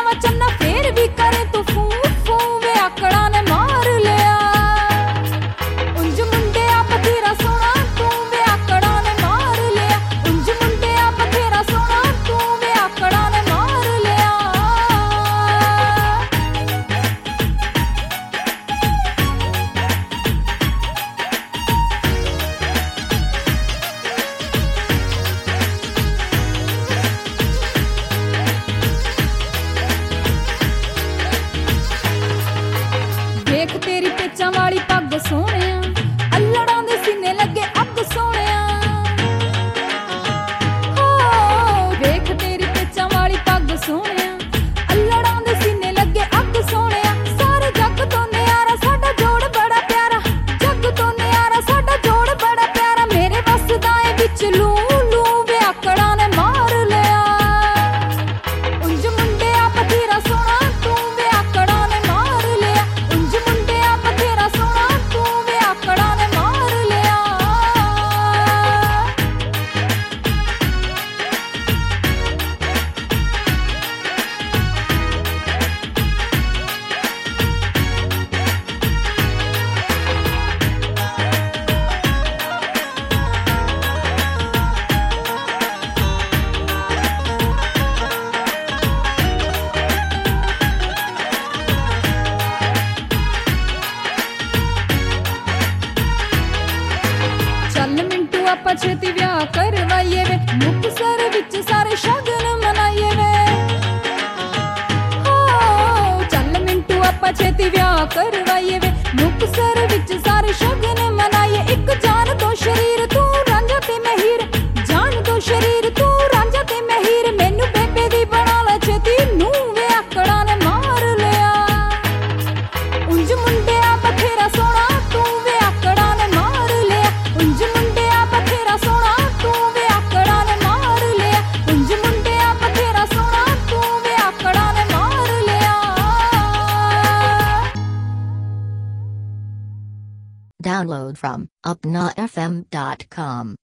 ਵਾ ਚੰਨਾ ਫੇਰ ਵੀ ਕਰੇ ਤੂੰ ਫੂ ਫੂ ਵੇ ਆਕੜਾ ਨੇ ਮਾਰ ਲਿਆ ਉਂਝ ਮੁੰਡਿਆ ਬਥੇਰਾ ਸੋਹਣਾ ਤੂੰ ਵੇ ਆਕੜਾ ਨੇ ਮਾਰ ਲਿਆ ਉਂਝ ਮੁੰਡਿਆ ਬਥੇਰਾ ਸੋਹਣਾ ਤੂੰ ਵੇ ਆਕੜਾ ਨੇ ਮਾਰ ਲਿਆ ਦੇਖ ਤੇਰੀ ਪੇਚਾਂ ਵਾਲੀ ਪੱਗ ਸੋਹਣਿਆ ਅੱਲੜਾਂ ਦੇ ਸੀਨੇ ਲੱਗੇ ਅੱਗ ਸੋਹਣਿਆ ਹੋ ਵੇਖ ਤੇਰੀ ਪੇਚਾਂ ਵਾਲੀ ਪੱਗ ਸੋਹਣਿਆ ਅੱਲੜਾਂ ਦੇ ਸੀਨੇ ਲੱਗੇ ਅੱਗ ਸੋਹਣਿਆ ਸਾਰੇ ਜੱਗ ਤੋਂ ਨਿਆਰਾ ਸਾਡਾ ਜੋੜ ਬੜਾ ਪਿਆਰਾ ਜੱਗ ਤੋਂ ਨਿਆਰਾ ਸਾਡਾ ਜੋੜ ਬੜਾ ਪਿਆਰਾ ਮੇਰੇ ਵਸਦਾ ਏ ਵਿੱਚ ਲੂ ਲੂ ਵੇ ਆਕੜਾਂ ਨੇ ਮਾਰ ਲਿਆ ਉਂਝ ਮੁੰਡਿਆ ਬਥੇਰਾ ਸੋਹਣਾ ਤੂੰ ਵੇ ਆਕੜਾਂ ਨੇ ਮਾਰ ਲਿਆ ਉਂਝ ਮੁੰਡਿਆ ਬਥੇਰਾ ਸੋਹਣਾ ਤੂੰ ਵੇ ਆਕੜਾਂ ਨੇ ਮਾਰ ਲਿਆ ਚੱਲ ਮਿੰਟੂ ਆਪਾਂ ਛੇਤੀ ਵਿਆਹ ਕਰਵਾਈਏ ਵੇ ਮੁਕਤਸਰ ਵਿੱਚ ਸਾਰੇ ਸ਼ਗਨ ਮਨਾਈਏ ਵੇ ਹੋ ਚੱਲ ਮਿੰਟੂ ਆਪਾਂ ਛੇਤੀ ਵਿਆਹ ਕਰਵਾਈਏ ਵੇ ਮੁਕਤਸਰ ਵਿੱਚ ਸਾਰੇ ਸ਼ਗਨ ਮਨਾਈਏ ਇੱਕ ਜਾਨ ਤੋਂ ਸ਼ਰੀਰ ਤੂੰ ਰਾਂਝਾ ਤੇ ਮੈਂ ਹੀਰ ਜਾਨ ਤੋਂ ਸ਼ਰੀਰ ਤੂੰ ਰਾਂਝਾ ਤੇ ਮੈਂ ਹੀਰ ਮੈਨੂੰ ਬੇਬੇ ਦੀ ਬਣਾ ਲੈ ਛੇਤੀ ਨੂੰ ਵੇ ਆਕੜਾਂ ਨੇ ਮਾਰ ਲਿਆ ਉਂਝ ਮੁੰਡਿਆ ਬਥੇਰਾ ਸੋਹਣਾ ਤੂੰ ਵੇ ਆਕੜਾਂ ਨੇ ਮਾਰ ਲਿਆ ਉਂਝ ਮੁੰਡਿਆ ਬਥੇਰਾ ਸੋਹਣਾ ਤੂੰ ਵੇ ਆਕੜਾਂ ਨੇ ਮਾਰ ਲਿਆ ਉਂਝ ਮੁੰਡਿਆ ਬਥੇਰਾ ਸੋਹਣਾ ਤੂੰ ਵੇ ਆਕੜਾਂ ਨੇ ਮਾਰ ਲਿਆ Download from upnafm.com.